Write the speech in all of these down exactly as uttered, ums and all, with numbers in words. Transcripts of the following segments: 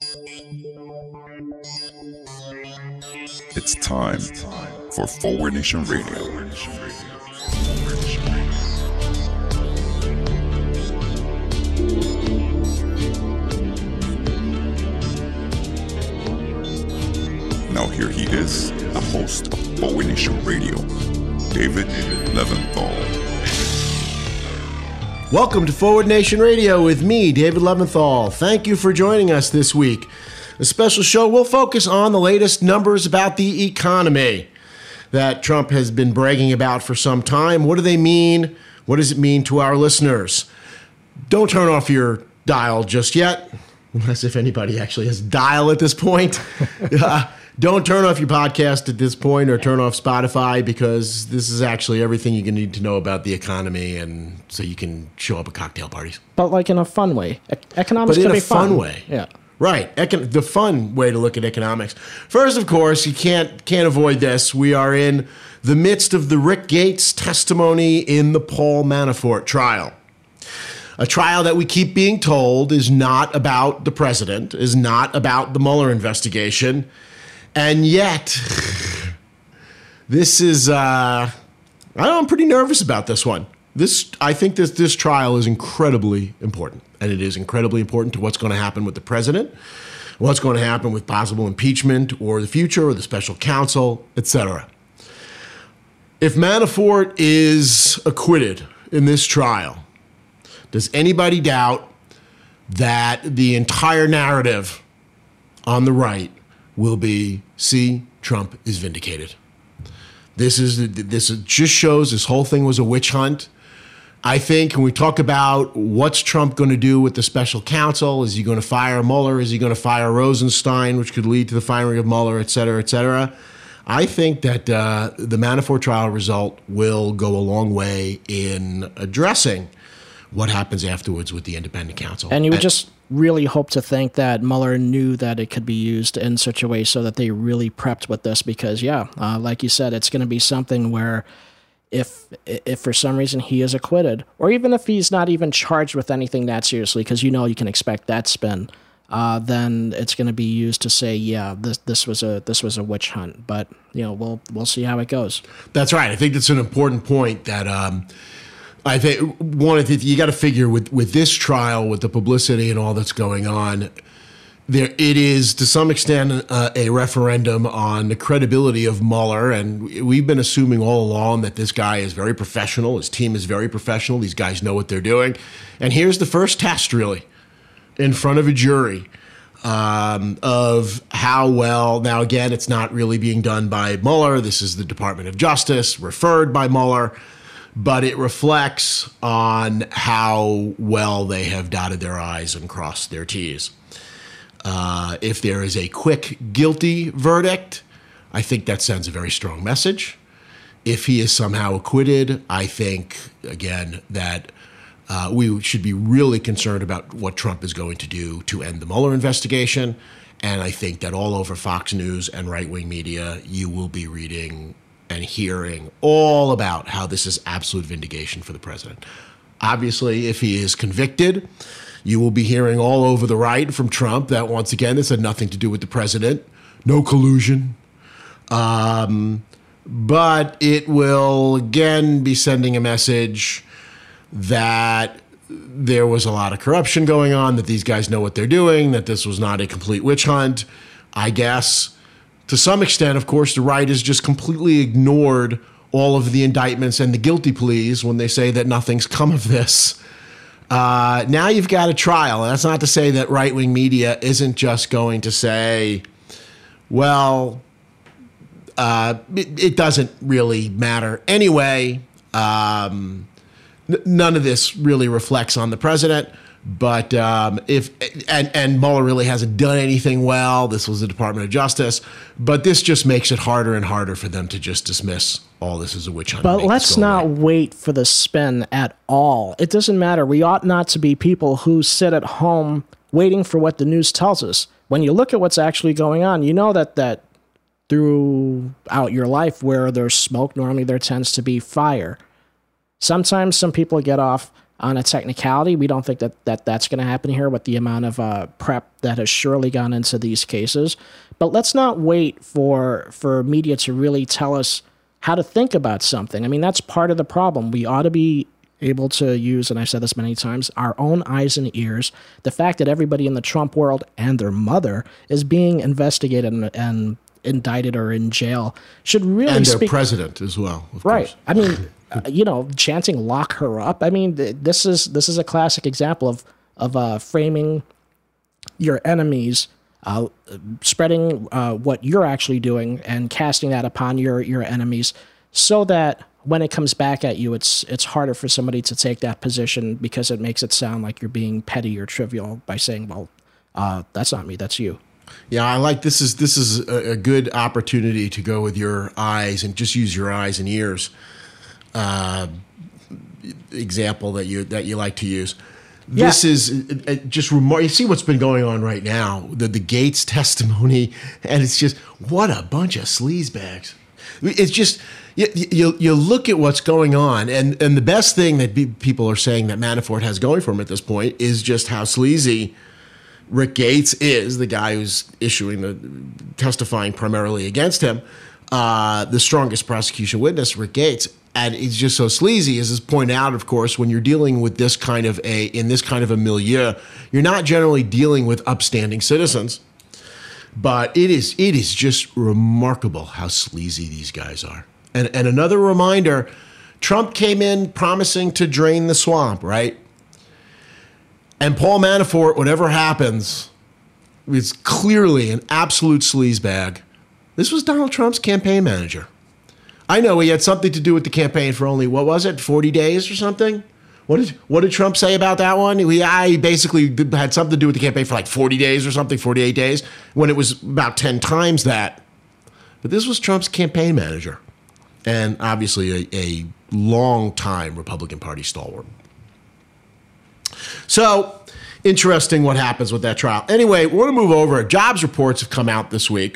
It's time for Forward Nation Radio. Now here he is, the host of Forward Nation Radio, David Leventhal. Welcome to Forward Nation Radio with me, David Leventhal. Thank you for joining us this week. A special show will focus on the latest numbers about the economy that Trump has been bragging about for some time. What do they mean? What does it mean to our listeners? Don't turn off your dial just yet, unless if anybody actually has dial at this point. uh, don't turn off your podcast at this point or turn off Spotify, because this is actually everything you're going to need to know about the economy, and so you can show up at cocktail parties. But like in a fun way. E- economics but can in be a fun, fun way. Yeah. Right. Econ- the fun way to look at economics. First, of course, you can't can't avoid this. We are in the midst of the Rick Gates testimony in the Paul Manafort trial. A trial that we keep being told is not about the president, is not about the Mueller investigation. And yet, this is, uh, I don't know, I'm pretty nervous about this one. This, I think this, this trial is incredibly important, and it is incredibly important to what's going to happen with the president, what's going to happen with possible impeachment or the future or the special counsel, et cetera. If Manafort is acquitted in this trial, does anybody doubt that the entire narrative on the right will be, see, Trump is vindicated? This is this just shows this whole thing was a witch hunt. I think when we talk about what's Trump going to do with the special counsel, is he going to fire Mueller? Is he going to fire Rosenstein, which could lead to the firing of Mueller, et cetera, et cetera? I think that uh, the Manafort trial result will go a long way in addressing what happens afterwards with the independent counsel. And you would and, just really hope to think that Mueller knew that it could be used in such a way so that they really prepped with this, because, yeah, uh, like you said, it's going to be something where if if for some reason he is acquitted, or even if he's not even charged with anything that seriously, because you know you can expect that spin, uh, then it's going to be used to say, yeah, this this was a this was a witch hunt. But you know, we'll we'll see how it goes. That's right. I think that's an important point. That um, I think one of the, you got to figure with with this trial, with the publicity and all that's going on, there it is to some extent uh, a referendum on the credibility of Mueller, and we've been assuming all along that this guy is very professional. His team is very professional. These guys know what they're doing, and here's the first test, really, in front of a jury um, of how well. Now, again, it's not really being done by Mueller. This is the Department of Justice, referred by Mueller. But it reflects on how well they have dotted their I's and crossed their T's. Uh, if there is a quick guilty verdict, I think that sends a very strong message. If he is somehow acquitted, I think, again, that uh, we should be really concerned about what Trump is going to do to end the Mueller investigation. And I think that all over Fox News and right-wing media, you will be reading and hearing all about how this is absolute vindication for the president. Obviously, if he is convicted, you will be hearing all over the right from Trump that, once again, this had nothing to do with the president, no collusion. Um, but it will, again, be sending a message that there was a lot of corruption going on, that these guys know what they're doing, that this was not a complete witch hunt. I guess to some extent, of course, the right has just completely ignored all of the indictments and the guilty pleas when they say that nothing's come of this. Uh, now you've got a trial. And that's not to say that right-wing media isn't just going to say, well, uh, it, it doesn't really matter anyway. Um, n- none of this really reflects on the president. But um, if and, and Mueller really hasn't done anything well. This was the Department of Justice. But this just makes it harder and harder for them to just dismiss all this as a witch hunt. But let's not away. wait for the spin at all. It doesn't matter. We ought not to be people who sit at home waiting for what the news tells us. When you look at what's actually going on, you know that that throughout your life where there's smoke, normally there tends to be fire. Sometimes some people get off on a technicality. We don't think that, that that's going to happen here with the amount of uh, prep that has surely gone into these cases. But let's not wait for for media to really tell us how to think about something. I mean, that's part of the problem. We ought to be able to use, and I've said this many times, our own eyes and ears. The fact that everybody in the Trump world and their mother is being investigated and, and indicted or in jail should really and their speak. president as well, of right. course. I mean, uh, you know, chanting "lock her up." I mean, th- this is this is a classic example of of uh, framing your enemies, uh, spreading uh, what you're actually doing, and casting that upon your your enemies, so that when it comes back at you, it's it's harder for somebody to take that position because it makes it sound like you're being petty or trivial by saying, "Well, uh, that's not me, that's you." Yeah, I like this is this is a, a good opportunity to go with your eyes and just use your eyes and ears. Uh, example that you that you like to use. Yeah. This is uh, just remarkable. You see what's been going on right now, the the Gates testimony, and it's just what a bunch of sleazebags. It's just you, you you look at what's going on, and and the best thing that be, people are saying that Manafort has going for him at this point is just how sleazy Rick Gates is, the guy who's issuing the testifying primarily against him, uh, the strongest prosecution witness, Rick Gates. And it's just so sleazy, as is pointed out, of course, when you're dealing with this kind of a, in this kind of a milieu, you're not generally dealing with upstanding citizens. But it is, it is just remarkable how sleazy these guys are. And, and another reminder, Trump came in promising to drain the swamp, right? And Paul Manafort, whatever happens, is clearly an absolute sleazebag. This was Donald Trump's campaign manager. I know he had something to do with the campaign for only, what was it, forty days or something? What did what did Trump say about that one? He, I basically had something to do with the campaign for like forty days or something, forty-eight days, when it was about ten times that. But this was Trump's campaign manager, and obviously a, a long-time Republican Party stalwart. So, interesting what happens with that trial. Anyway, we want to move over. Jobs reports have come out this week.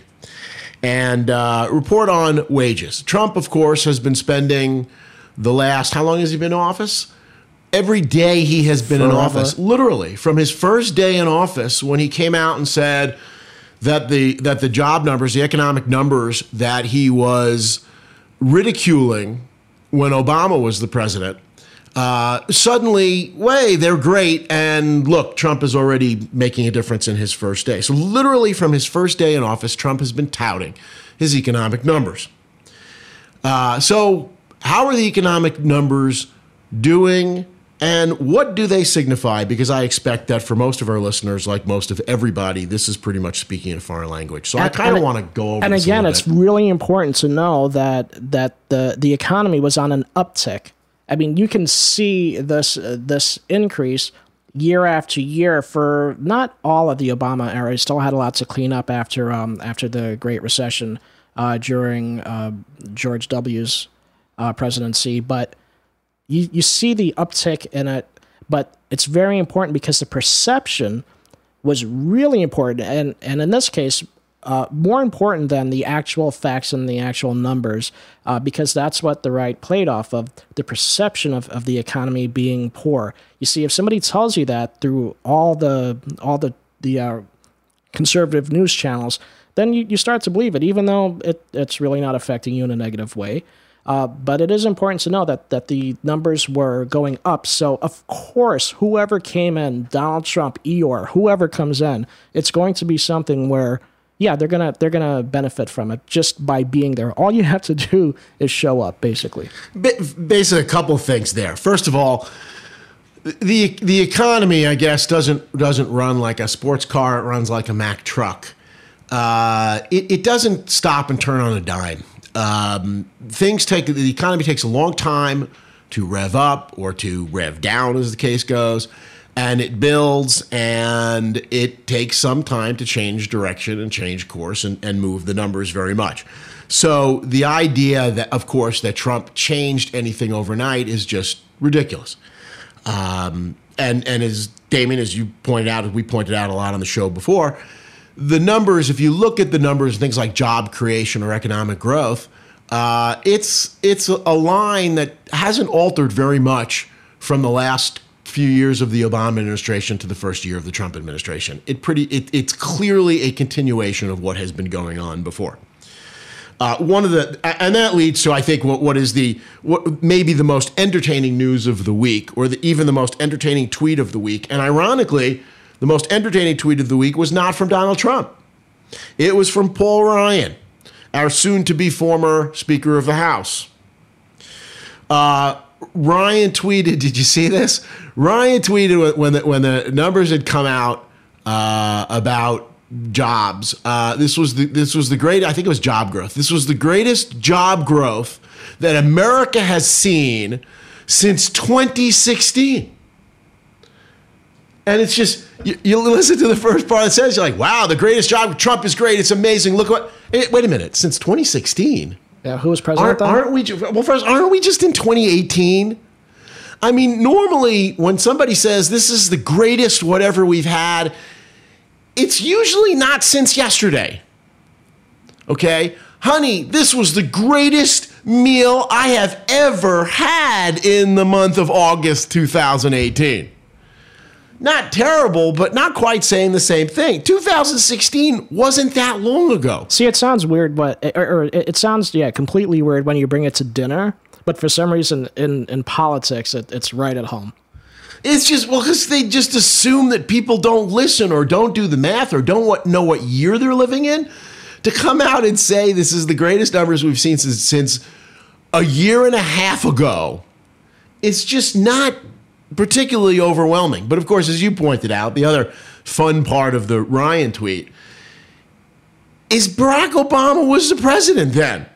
And uh, report on wages. Trump, of course, has been spending the last, how long has he been in office? Every day he has been Forever. in office, literally, from his first day in office when he came out and said that the that the job numbers, the economic numbers that he was ridiculing when Obama was the president, Uh, suddenly, way, they're great, and look, Trump is already making a difference in his first day. So literally from his first day in office, Trump has been touting his economic numbers. Uh, so how are the economic numbers doing, and what do they signify? Because I expect that for most of our listeners, like most of everybody, this is pretty much speaking in a foreign language. So and, I kind of want to go over and this again, a it's bit. really important to know that that the, the economy was on an uptick. I mean, you can see this uh, this increase year after year for not all of the Obama era. He still had a lot to clean up after um, after the Great Recession uh, during uh, George W's uh, presidency. But you, you see the uptick in it, but it's very important because the perception was really important. And, and in this case, Uh, more important than the actual facts and the actual numbers, uh, because that's what the right played off of, the perception of, of the economy being poor. You see, if somebody tells you that through all the all the, the uh, conservative news channels, then you, you start to believe it, even though it, it's really not affecting you in a negative way. Uh, but it is important to know that, that the numbers were going up. So, of course, whoever came in, Donald Trump, Eeyore, whoever comes in, it's going to be something where yeah, they're gonna they're gonna benefit from it just by being there. All you have to do is show up, basically. Basically, a couple of things there. First of all, the the economy, I guess, doesn't doesn't run like a sports car. It runs like a Mack truck. Uh, it, it doesn't stop and turn on a dime. Um, things take the economy takes a long time to rev up or to rev down, as the case goes. And it builds, and it takes some time to change direction and change course and, and move the numbers very much. So the idea that, of course, that Trump changed anything overnight is just ridiculous. Um, and, and as Damien, as you pointed out, as we pointed out a lot on the show before, the numbers, if you look at the numbers, things like job creation or economic growth, uh, it's, it's a line that hasn't altered very much from the last few years of the Obama administration to the first year of the Trump administration. It pretty it, it's clearly a continuation of what has been going on before. Uh, one of the and that leads to I think what what is the what maybe the most entertaining news of the week, or the, even the most entertaining tweet of the week. And ironically, the most entertaining tweet of the week was not from Donald Trump. It was from Paul Ryan, our soon-to-be former Speaker of the House. Uh, Ryan tweeted. Did you see this? Ryan tweeted when the, when the numbers had come out uh, about jobs. Uh, this was the this was the great. I think it was job growth. This was the greatest job growth that America has seen since twenty sixteen. And it's just you, you listen to the first part that says you're like, wow, the greatest job. Trump is great. It's amazing. Look what. Hey, wait a minute. Since twenty sixteen. Yeah, who was president aren't, then? Aren't we? Well, first, aren't we just in twenty eighteen? I mean, normally when somebody says this is the greatest whatever we've had, it's usually not since yesterday. Okay? Honey, this was the greatest meal I have ever had in the month of August two thousand eighteen. Not terrible, but not quite saying the same thing. two thousand sixteen wasn't that long ago. See, it sounds weird, but or, or it sounds yeah completely weird when you bring it to dinner. But for some reason, in in politics, it, it's right at home. It's just, well, because they just assume that people don't listen or don't do the math or don't what, know what year they're living in. To come out and say this is the greatest numbers we've seen since, since a year and a half ago, it's just not particularly overwhelming. But of course, as you pointed out, the other fun part of the Ryan tweet is Barack Obama was the president then.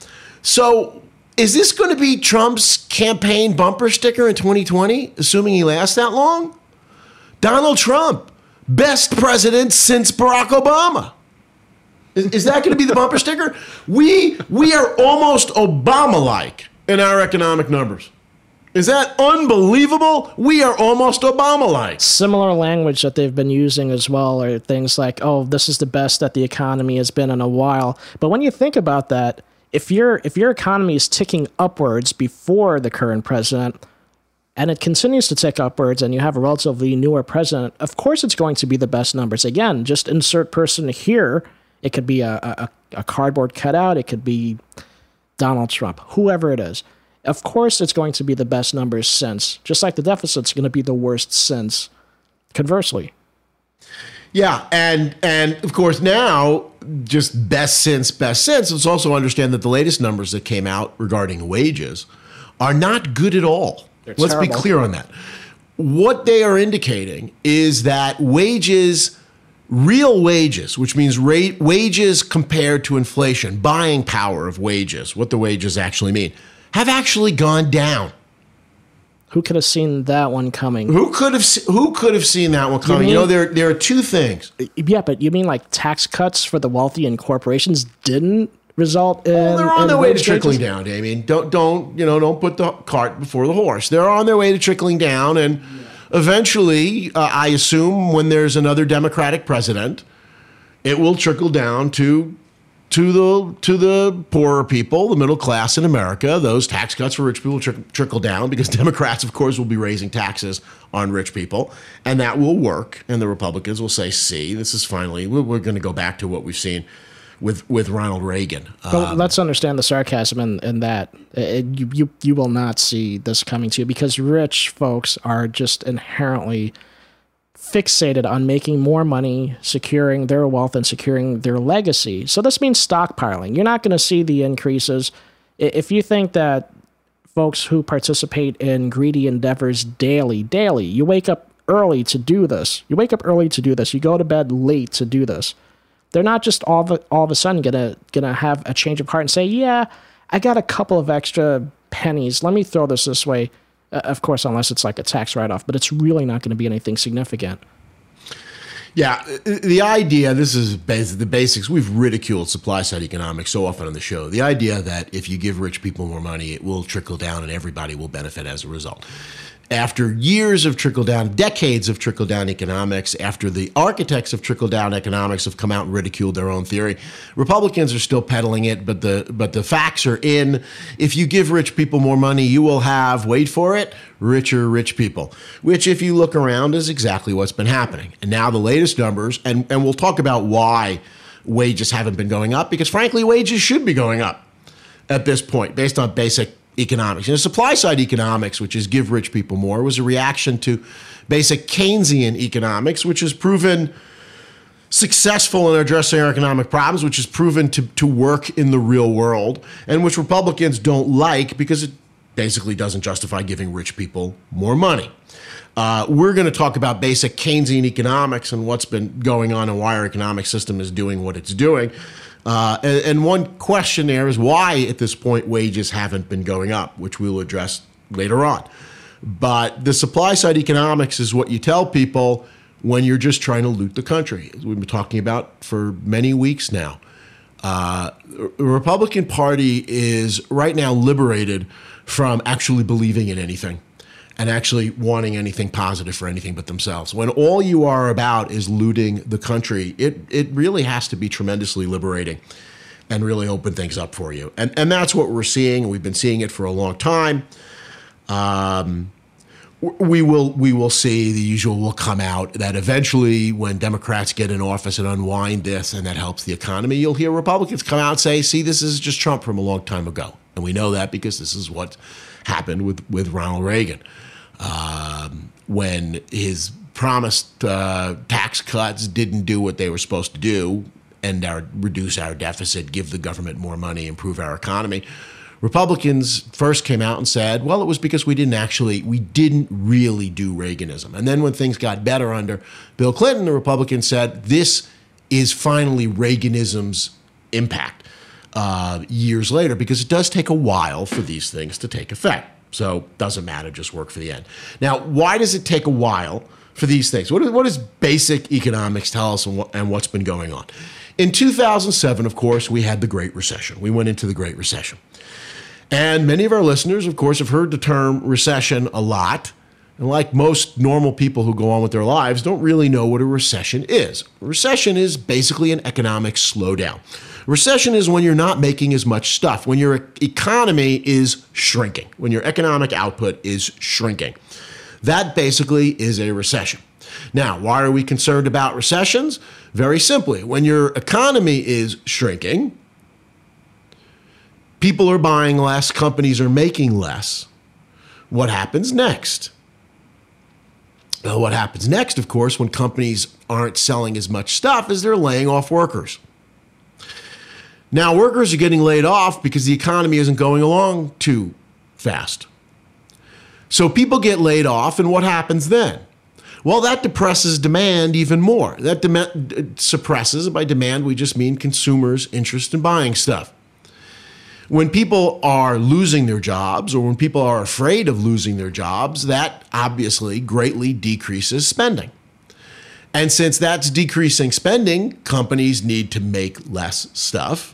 So is this going to be Trump's campaign bumper sticker in twenty twenty, assuming he lasts that long? Donald Trump, best president since Barack Obama. Is, is that going to be the bumper sticker? We we are almost Obama-like in our economic numbers. Is that unbelievable? We are almost Obama-like. Similar language that they've been using as well are things like, oh, this is the best that the economy has been in a while. But when you think about that, if your if your economy is ticking upwards before the current president, and it continues to tick upwards, and you have a relatively newer president, of course it's going to be the best numbers. Again, just insert person here. It could be a, a, a cardboard cutout. It could be Donald Trump, whoever it is. Of course it's going to be the best numbers since, just like the deficit's going to be the worst since, conversely. Yeah, and and of course now, just best since, best since, let's also understand that the latest numbers that came out regarding wages are not good at all. They're Let's terrible. be clear on that. What they are indicating is that wages, real wages, which means rate, wages compared to inflation, buying power of wages, what the wages actually mean, have actually gone down. Who could have seen that one coming? Who could have se- Who could have seen that one coming? You, mean, you know, there there are two things. Yeah, but you mean like tax cuts for the wealthy and corporations didn't result in? Well, they're on their way to trickling changes? down, Damien. Don't don't you know? Don't put the cart before the horse. They're on their way to trickling down, and eventually, uh, I assume, when there's another Democratic president, it will trickle down to. To the to the poorer people, the middle class in America. Those tax cuts for rich people will trick, trickle down because Democrats, of course, will be raising taxes on rich people, and that will work. And the Republicans will say, "See, this is finally we're, we're going to go back to what we've seen with with Ronald Reagan." But um, let's understand the sarcasm in, in that it, you, you you will not see this coming to you because rich folks are just inherently fixated on making more money, securing their wealth, and securing their legacy. So this means stockpiling. You're not going to see the increases. If you think that folks who participate in greedy endeavors daily, daily, you wake up early to do this. You wake up early to do this. You go to bed late to do this. They're not just all of a, all of a sudden gonna gonna have a change of heart and say, yeah, I got a couple of extra pennies. Let me throw this this way. Uh, of course, unless it's like a tax write-off, but it's really not going to be anything significant. Yeah, the idea, this is the basics. We've ridiculed supply-side economics so often on the show. The idea that if you give rich people more money, it will trickle down and everybody will benefit as a result. after years of trickle-down, decades of trickle-down economics, after the architects of trickle-down economics have come out and ridiculed their own theory, Republicans are still peddling it, but the but the facts are in. If you give rich people more money, you will have, wait for it, richer rich people, which if you look around is exactly what's been happening. And now the latest numbers, and, and we'll talk about why wages haven't been going up, because frankly, wages should be going up at this point based on basic economics. You know, supply side economics, which is give rich people more, was a reaction to basic Keynesian economics, which has proven successful in addressing our economic problems, which has proven to, to work in the real world, and which Republicans don't like because it basically doesn't justify giving rich people more money. Uh, we're going to talk about basic Keynesian economics and what's been going on and why our economic system is doing what it's doing. Uh, and, and one question there is why, at this point, wages haven't been going up, which we'll address later on. But the supply side economics is what you tell people when you're just trying to loot the country, as we've been talking about for many weeks now. Uh, the Republican Party is right now liberated from actually believing in anything and actually wanting anything positive for anything but themselves. When all you are about is looting the country, it it really has to be tremendously liberating and really open things up for you. And and that's what we're seeing. We've been seeing it for a long time. Um, we will we will see the usual will come out that eventually when Democrats get in office and unwind this and that helps the economy, you'll hear Republicans come out and say, see, this is just Trump from a long time ago. And we know that because this is what happened with, with Ronald Reagan. Um, when his promised uh, tax cuts didn't do what they were supposed to do, end our, reduce our deficit, give the government more money, improve our economy, Republicans first came out and said, well, it was because we didn't actually, we didn't really do Reaganism. And then when things got better under Bill Clinton, the Republicans said, this is finally Reaganism's impact uh, years later, because it does take a while for these things to take effect. So it doesn't matter, just work for the end. Now, why does it take a while for these things? What, is, what does basic economics tell us and, what, and what's been going on? In two thousand seven, of course, we had the Great Recession. We went into the Great Recession. And many of our listeners, of course, have heard the term recession a lot. And like most normal people who go on with their lives, don't really know what a recession is. A recession is basically an economic slowdown. A recession is when you're not making as much stuff, when your economy is shrinking, when your economic output is shrinking. That basically is a recession. Now, why are we concerned about recessions? Very simply, when your economy is shrinking, people are buying less, companies are making less. What happens next? Well, what happens next, of course, when companies aren't selling as much stuff, is they're laying off workers. Now, workers are getting laid off because the economy isn't going along too fast. So people get laid off, and what happens then? Well, that depresses demand even more. That dem- suppresses, by demand, we just mean consumers' interest in buying stuff. When people are losing their jobs, or when people are afraid of losing their jobs, that obviously greatly decreases spending. And since that's decreasing spending, companies need to make less stuff.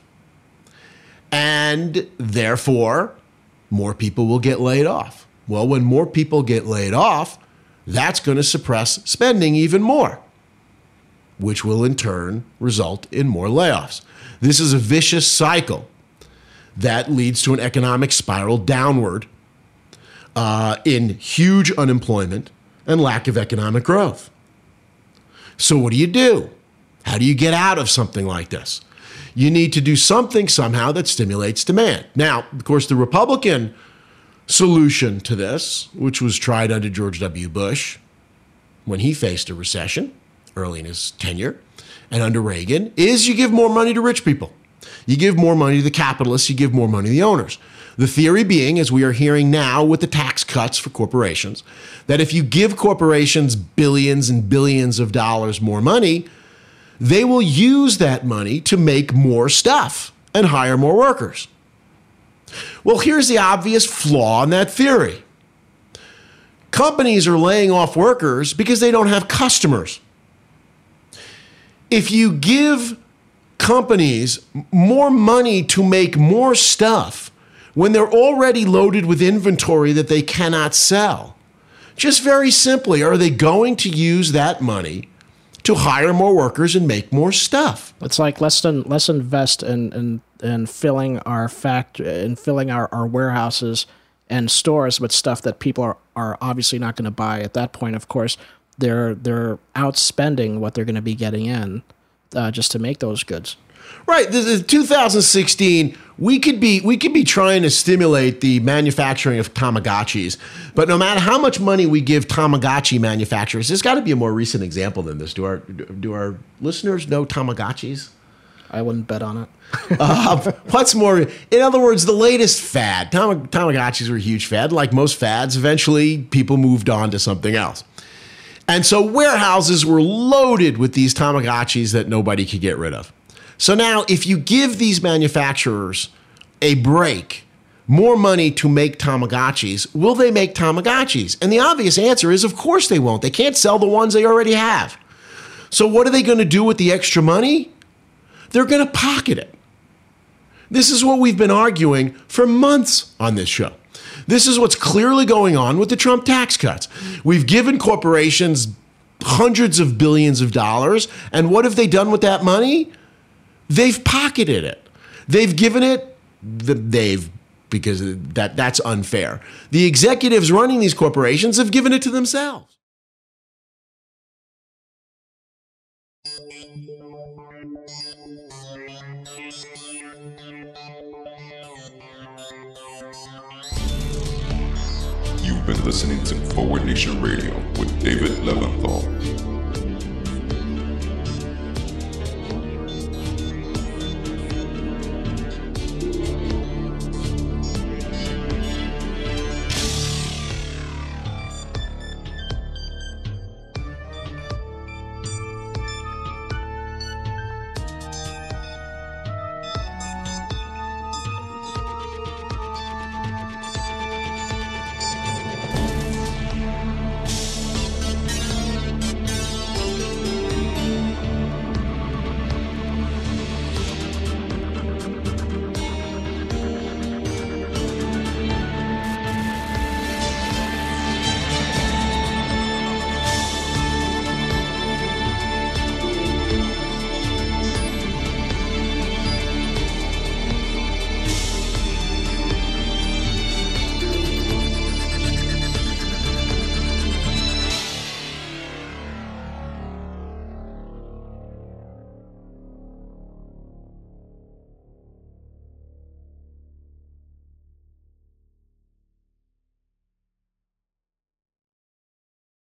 And therefore, more people will get laid off. Well, when more people get laid off, that's going to suppress spending even more, which will in turn result in more layoffs. This is a vicious cycle that leads to an economic spiral downward uh, in huge unemployment and lack of economic growth. So what do you do? How do you get out of something like this? You need to do something somehow that stimulates demand. Now, of course, the Republican solution to this, which was tried under George W. Bush when he faced a recession early in his tenure, and under Reagan, is you give more money to rich people. You give more money to the capitalists, you give more money to the owners. The theory being, as we are hearing now with the tax cuts for corporations, that if you give corporations billions and billions of dollars more money, they will use that money to make more stuff and hire more workers. Well, here's the obvious flaw in that theory. Companies are laying off workers because they don't have customers. If you give companies more money to make more stuff when they're already loaded with inventory that they cannot sell, Just very simply, are they going to use that money to hire more workers and make more stuff? It's like let's let's invest in in, in filling our fact in filling our, our warehouses and stores with stuff that people are, are obviously not going to buy. At that point, of course, they're they're outspending what they're going to be getting in uh, just to make those goods. Right. This is two thousand sixteen. We could be we could be trying to stimulate the manufacturing of Tamagotchis, but no matter how much money we give Tamagotchi manufacturers, there's got to be a more recent example than this. Do our do our listeners know Tamagotchis? I wouldn't bet on it. uh, what's more? In other words, the latest fad. Tam- Tamagotchis were a huge fad. Like most fads, eventually people moved on to something else. And so warehouses were loaded with these Tamagotchis that nobody could get rid of. So now, if you give these manufacturers a break, more money to make Tamagotchis, will they make Tamagotchis? And the obvious answer is, of course they won't. They can't sell the ones they already have. So what are they going to do with the extra money? They're going to pocket it. This is what we've been arguing for months on this show. This is what's clearly going on with the Trump tax cuts. We've given corporations hundreds of billions of dollars, and what have they done with that money? They've pocketed it. They've given it, they've, because that, that's unfair. The executives running these corporations have given it to themselves. You've been listening to Forward Nation Radio with David Leventhal.